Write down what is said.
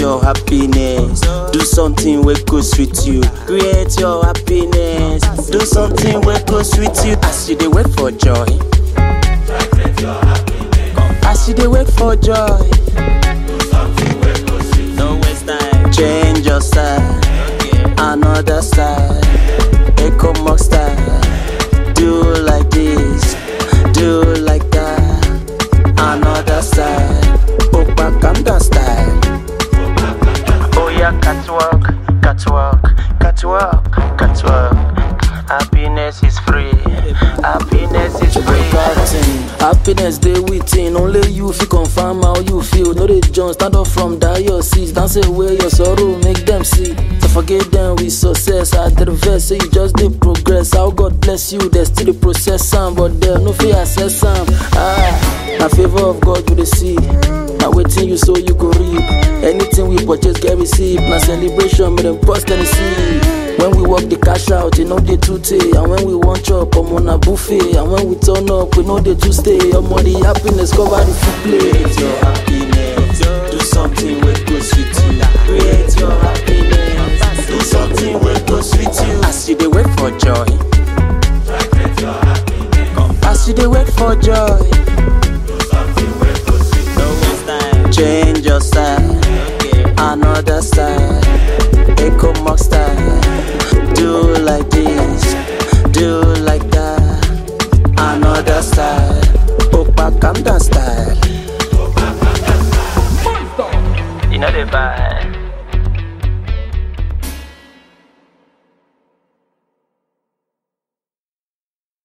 your happiness. Do something wey go sweet you. Create your happiness. Do something wey go sweet you. As you dey wait for joy. As you dey wait for joy. No waste time. Change your style. Another style. Echo Mock style. Do like this. Do like that. Another style. Opa Kanda style. Oh yeah, catwalk, catwalk, catwalk, catwalk. Happiness is free. Happiness is free. Happiness dey within. Only you feel confirm how you feel. No dey jump, stand up from that your seat. Dance away your sorrow, make them see. To forget them with success. At the reverse, say you just dey progress. How God bless you, they still dey process some, but they no fit access some. Na favor of God you dey see. Na wetin you sow you go reap. Anything we purchase get receipt. Na celebration make them post and see. When we work the cash out, you know they too tay. And when we want chop, I'm on a buffet. And when we turn up, we know they too stay. I'm on the happiness, cover the food plate. Create your happiness. Do something wey go sweet you. Create your happiness. Do something wey go sweet you. As you dey wait for joy. As you dey wait for joy. Change your style, another style, Echo Mock style. Do like this, do like that, another style, Opa Kanda style. You know the vibe.